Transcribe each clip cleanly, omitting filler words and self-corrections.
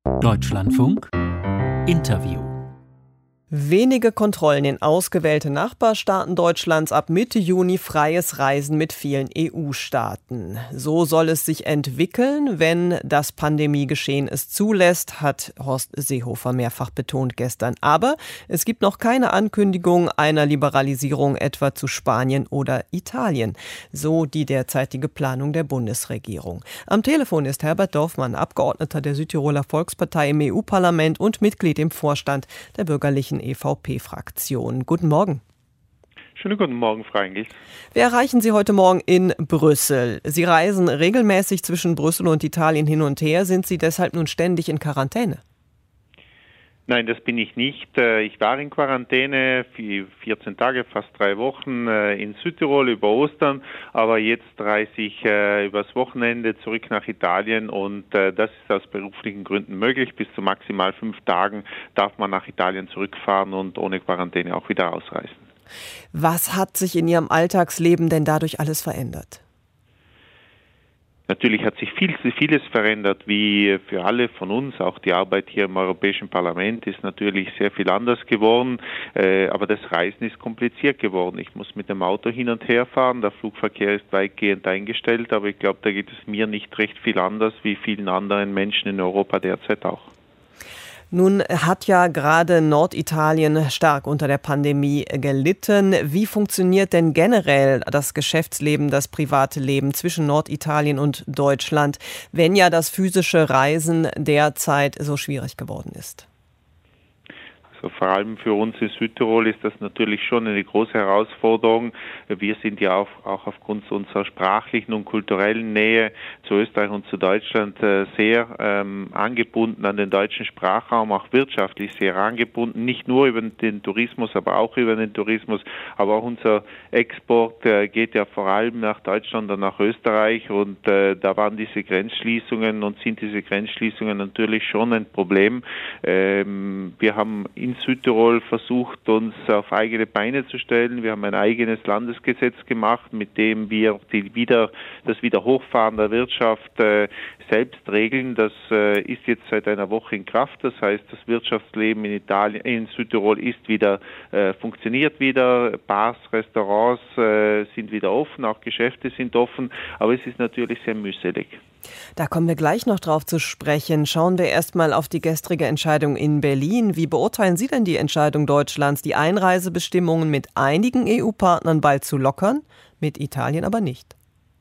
Deutschlandfunk Interview. Wenige Kontrollen in ausgewählte Nachbarstaaten Deutschlands, ab Mitte Juni freies Reisen mit vielen EU-Staaten. So soll es sich entwickeln, wenn das Pandemiegeschehen es zulässt, hat Horst Seehofer mehrfach betont gestern. Aber es gibt noch keine Ankündigung einer Liberalisierung etwa zu Spanien oder Italien, so die derzeitige Planung der Bundesregierung. Am Telefon ist Herbert Dorfmann, Abgeordneter der Südtiroler Volkspartei im EU-Parlament und Mitglied im Vorstand der bürgerlichen EVP-Fraktion. Guten Morgen. Schönen guten Morgen, Frau Engels. Wir erreichen Sie heute Morgen in Brüssel. Sie reisen regelmäßig zwischen Brüssel und Italien hin und her. Sind Sie deshalb nun ständig in Quarantäne? Nein, das bin ich nicht. Ich war in Quarantäne für 14 Tage, fast 3 Wochen in Südtirol über Ostern, aber jetzt reise ich übers Wochenende zurück nach Italien und das ist aus beruflichen Gründen möglich. Bis zu maximal 5 Tagen darf man nach Italien zurückfahren und ohne Quarantäne auch wieder ausreisen. Was hat sich in Ihrem Alltagsleben denn dadurch alles verändert? Natürlich hat sich vieles verändert, wie für alle von uns. Auch die Arbeit hier im Europäischen Parlament ist natürlich sehr viel anders geworden. Aber das Reisen ist kompliziert geworden. Ich muss mit dem Auto hin und her fahren. Der Flugverkehr ist weitgehend eingestellt. Aber ich glaube, da geht es mir nicht recht viel anders wie vielen anderen Menschen in Europa derzeit auch. Nun hat ja gerade Norditalien stark unter der Pandemie gelitten. Wie funktioniert denn generell das Geschäftsleben, das private Leben zwischen Norditalien und Deutschland, wenn ja das physische Reisen derzeit so schwierig geworden ist? Also vor allem für uns in Südtirol ist das natürlich schon eine große Herausforderung. Wir sind ja auch aufgrund unserer sprachlichen und kulturellen Nähe zu Österreich und zu Deutschland sehr angebunden an den deutschen Sprachraum, auch wirtschaftlich sehr angebunden, nicht nur über den Tourismus, aber auch über den Tourismus. Aber auch unser Export geht ja vor allem nach Deutschland und nach Österreich und da waren diese Grenzschließungen und sind diese Grenzschließungen natürlich schon ein Problem. Wir haben in Südtirol versucht, uns auf eigene Beine zu stellen. Wir haben ein eigenes Landesgesetz gemacht, mit dem wir das Wiederhochfahren der Wirtschaft selbst regeln. Das ist jetzt seit einer Woche in Kraft. Das heißt, das Wirtschaftsleben in Südtirol funktioniert wieder. Bars, Restaurants sind wieder offen, auch Geschäfte sind offen. Aber es ist natürlich sehr mühselig. Da kommen wir gleich noch drauf zu sprechen. Schauen wir erstmal auf die gestrige Entscheidung in Berlin. Wie beurteilen Sie denn die Entscheidung Deutschlands, die Einreisebestimmungen mit einigen EU-Partnern bald zu lockern, mit Italien aber nicht?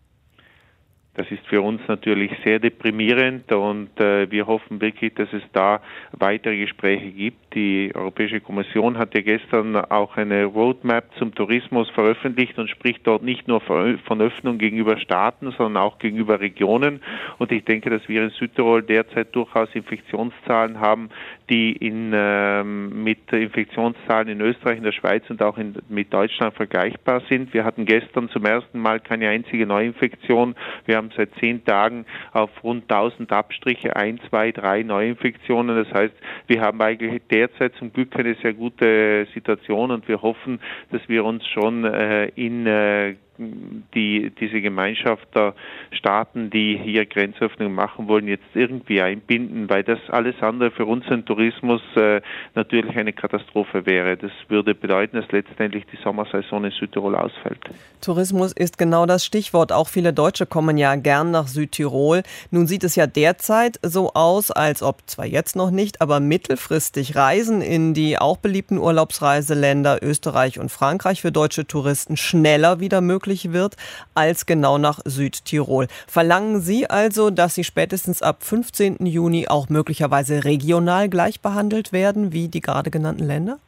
Das ist für uns natürlich sehr deprimierend und wir hoffen wirklich, dass es da weitere Gespräche gibt. Die Europäische Kommission hat ja gestern auch eine Roadmap zum Tourismus veröffentlicht und spricht dort nicht nur von Öffnung gegenüber Staaten, sondern auch gegenüber Regionen. Und ich denke, dass wir in Südtirol derzeit durchaus Infektionszahlen haben, die mit Infektionszahlen in Österreich, in der Schweiz und auch mit Deutschland vergleichbar sind. Wir hatten gestern zum ersten Mal keine einzige Neuinfektion. Wir haben seit 10 Tagen auf rund 1000 Abstriche 1, 2, 3 Neuinfektionen. Das heißt, wir haben eigentlich derzeit zum Glück eine sehr gute Situation und wir hoffen, dass wir uns schon in diese Gemeinschaft der Staaten, die hier Grenzöffnungen machen wollen, jetzt irgendwie einbinden, weil das alles andere für unseren Tourismus natürlich eine Katastrophe wäre. Das würde bedeuten, dass letztendlich die Sommersaison in Südtirol ausfällt. Tourismus ist genau das Stichwort. Auch viele Deutsche kommen ja gern nach Südtirol. Nun sieht es ja derzeit so aus, als ob zwar jetzt noch nicht, aber mittelfristig Reisen in die auch beliebten Urlaubsreiseländer Österreich und Frankreich für deutsche Touristen schneller wieder möglich wird, als genau nach Südtirol. Verlangen Sie also, dass Sie spätestens ab 15. Juni auch möglicherweise regional gleich behandelt werden, wie die gerade genannten Länder?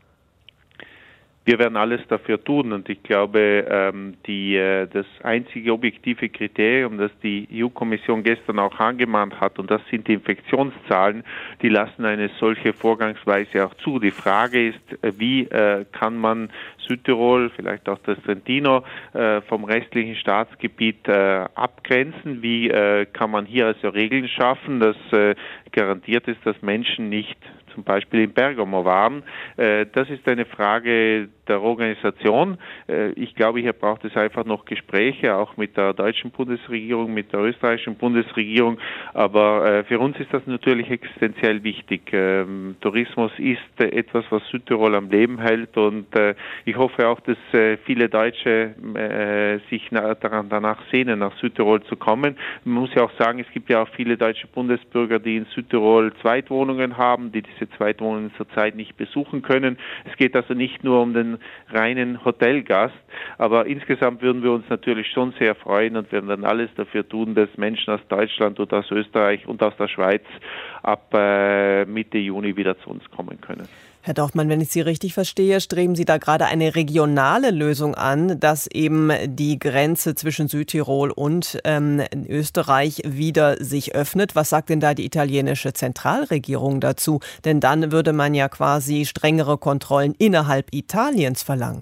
Wir werden alles dafür tun und ich glaube, das einzige objektive Kriterium, das die EU-Kommission gestern auch angemahnt hat, und das sind die Infektionszahlen, die lassen eine solche Vorgangsweise auch zu. Die Frage ist, wie kann man Südtirol, vielleicht auch das Trentino vom restlichen Staatsgebiet abgrenzen? Wie kann man hier also Regeln schaffen, dass garantiert ist, dass Menschen nicht zum Beispiel in Bergamo waren? Das ist eine Frage, der Organisation. Ich glaube, hier braucht es einfach noch Gespräche, auch mit der deutschen Bundesregierung, mit der österreichischen Bundesregierung. Aber für uns ist das natürlich existenziell wichtig. Tourismus ist etwas, was Südtirol am Leben hält, und ich hoffe auch, dass viele Deutsche sich danach sehnen, nach Südtirol zu kommen. Man muss ja auch sagen, es gibt ja auch viele deutsche Bundesbürger, die in Südtirol Zweitwohnungen haben, die diese Zweitwohnungen zurzeit nicht besuchen können. Es geht also nicht nur um den reinen Hotelgast, aber insgesamt würden wir uns natürlich schon sehr freuen und werden dann alles dafür tun, dass Menschen aus Deutschland und aus Österreich und aus der Schweiz ab Mitte Juni wieder zu uns kommen können. Herr Dorfmann, wenn ich Sie richtig verstehe, streben Sie da gerade eine regionale Lösung an, dass eben die Grenze zwischen Südtirol und Österreich wieder sich öffnet. Was sagt denn da die italienische Zentralregierung dazu? Denn dann würde man ja quasi strengere Kontrollen innerhalb Italiens verlangen.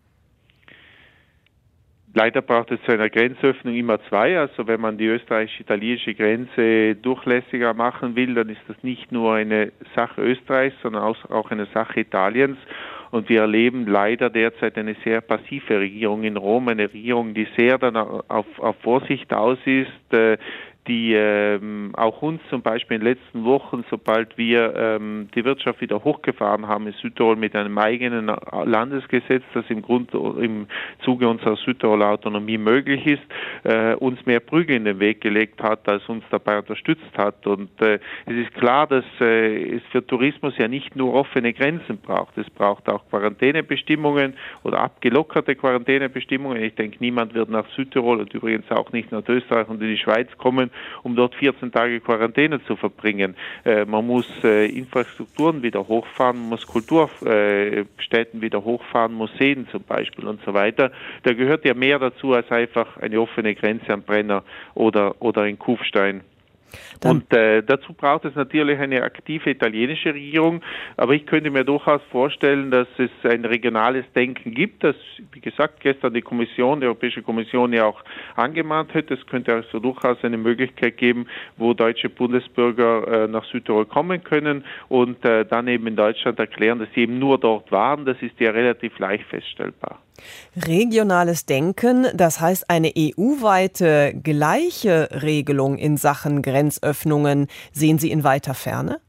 Leider braucht es zu einer Grenzöffnung immer zwei. Also wenn man die österreichisch-italienische Grenze durchlässiger machen will, dann ist das nicht nur eine Sache Österreichs, sondern auch eine Sache Italiens. Und wir erleben leider derzeit eine sehr passive Regierung in Rom, eine Regierung, die sehr dann auf Vorsicht aus ist, die auch uns zum Beispiel in den letzten Wochen, sobald wir die Wirtschaft wieder hochgefahren haben in Südtirol mit einem eigenen Landesgesetz, das im Zuge unserer Südtiroler Autonomie möglich ist, uns mehr Prügel in den Weg gelegt hat, als uns dabei unterstützt hat. Und es ist klar, dass es für Tourismus ja nicht nur offene Grenzen braucht. Es braucht auch Quarantänebestimmungen oder abgelockerte Quarantänebestimmungen. Ich denke, niemand wird nach Südtirol und übrigens auch nicht nach Österreich und in die Schweiz kommen, um dort 14 Tage Quarantäne zu verbringen. Man muss Infrastrukturen wieder hochfahren, man muss Kulturstätten wieder hochfahren, Museen zum Beispiel und so weiter. Da gehört ja mehr dazu als einfach eine offene Grenze am Brenner oder in Kufstein. Und dazu braucht es natürlich eine aktive italienische Regierung, aber ich könnte mir durchaus vorstellen, dass es ein regionales Denken gibt, das, wie gesagt, gestern die Europäische Kommission ja auch angemahnt hat. Es könnte also durchaus eine Möglichkeit geben, wo deutsche Bundesbürger nach Südtirol kommen können und dann eben in Deutschland erklären, dass sie eben nur dort waren. Das ist ja relativ leicht feststellbar. Regionales Denken, das heißt eine EU-weite gleiche Regelung in Sachen Grenzöffnungen, sehen Sie in weiter Ferne?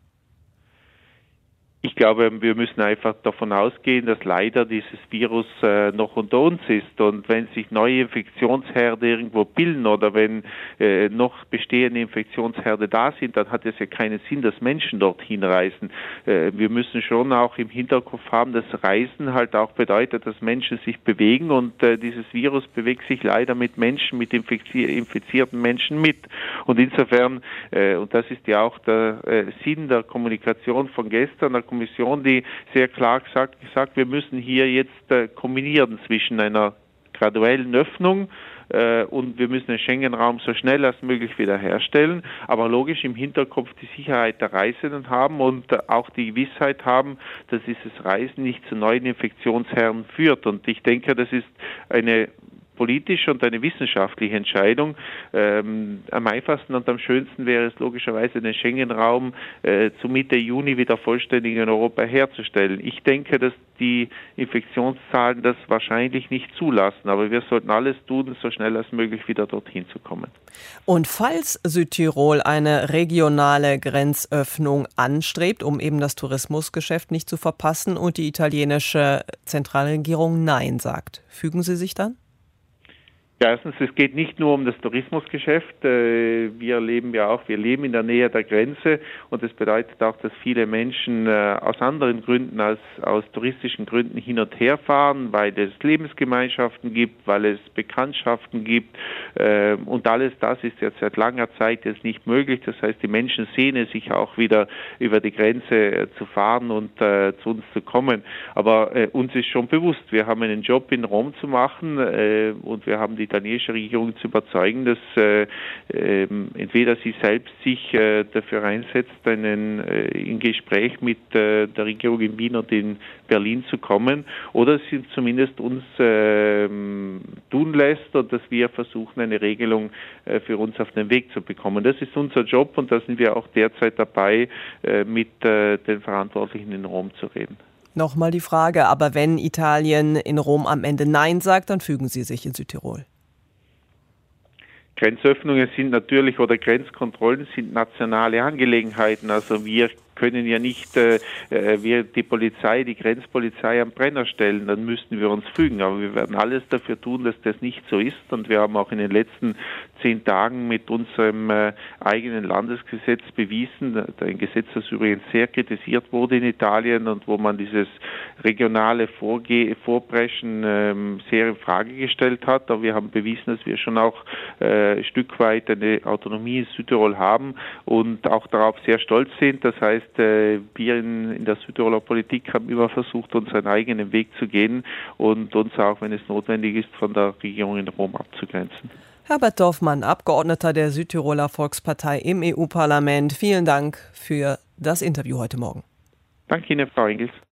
Ich glaube, wir müssen einfach davon ausgehen, dass leider dieses Virus noch unter uns ist. Und wenn sich neue Infektionsherde irgendwo bilden oder wenn noch bestehende Infektionsherde da sind, dann hat es ja keinen Sinn, dass Menschen dorthin reisen. Wir müssen schon auch im Hinterkopf haben, dass Reisen halt auch bedeutet, dass Menschen sich bewegen, und dieses Virus bewegt sich leider mit Menschen, mit infizierten Menschen mit. Und insofern, und das ist ja auch der Sinn der Kommunikation von gestern, der Kommission, die sehr klar gesagt, wir müssen hier jetzt kombinieren zwischen einer graduellen Öffnung und wir müssen den Schengen-Raum so schnell als möglich wiederherstellen, aber logisch im Hinterkopf die Sicherheit der Reisenden haben und auch die Gewissheit haben, dass dieses Reisen nicht zu neuen Infektionsherden führt. Und ich denke, das ist eine politische und eine wissenschaftliche Entscheidung. Am einfachsten und am schönsten wäre es logischerweise, den Schengen-Raum zu Mitte Juni wieder vollständig in Europa herzustellen. Ich denke, dass die Infektionszahlen das wahrscheinlich nicht zulassen, aber wir sollten alles tun, so schnell als möglich wieder dorthin zu kommen. Und falls Südtirol eine regionale Grenzöffnung anstrebt, um eben das Tourismusgeschäft nicht zu verpassen und die italienische Zentralregierung Nein sagt, fügen Sie sich dann? Ja, erstens, es geht nicht nur um das Tourismusgeschäft. Wir leben in der Nähe der Grenze, und das bedeutet auch, dass viele Menschen aus anderen Gründen als aus touristischen Gründen hin und her fahren, weil es Lebensgemeinschaften gibt, weil es Bekanntschaften gibt, und alles das ist jetzt seit langer Zeit jetzt nicht möglich. Das heißt, die Menschen sehnen sich auch wieder über die Grenze zu fahren und zu uns zu kommen. Aber uns ist schon bewusst, wir haben einen Job in Rom zu machen, und wir haben die italienische Regierung zu überzeugen, dass entweder sie selbst sich dafür einsetzt, in Gespräch mit der Regierung in Wien und in Berlin zu kommen, oder sie zumindest uns tun lässt und dass wir versuchen, eine Regelung für uns auf den Weg zu bekommen. Das ist unser Job, und da sind wir auch derzeit dabei, mit den Verantwortlichen in Rom zu reden. Nochmal die Frage, aber wenn Italien in Rom am Ende Nein sagt, dann fügen Sie sich in Südtirol. Grenzöffnungen sind natürlich oder Grenzkontrollen sind nationale Angelegenheiten. Also wir können ja nicht die Polizei, die Grenzpolizei am Brenner stellen, dann müssten wir uns fügen. Aber wir werden alles dafür tun, dass das nicht so ist. Und wir haben auch in den letzten 10 Tagen mit unserem eigenen Landesgesetz bewiesen, ein Gesetz, das übrigens sehr kritisiert wurde in Italien und wo man dieses regionale Vorpreschen sehr in Frage gestellt hat. Aber wir haben bewiesen, dass wir schon auch ein Stück weit eine Autonomie in Südtirol haben und auch darauf sehr stolz sind. Das heißt, wir in der Südtiroler Politik haben immer versucht, unseren eigenen Weg zu gehen und uns auch, wenn es notwendig ist, von der Regierung in Rom abzugrenzen. Herbert Dorfmann, Abgeordneter der Südtiroler Volkspartei im EU-Parlament. Vielen Dank für das Interview heute Morgen. Danke Ihnen, Frau Engels.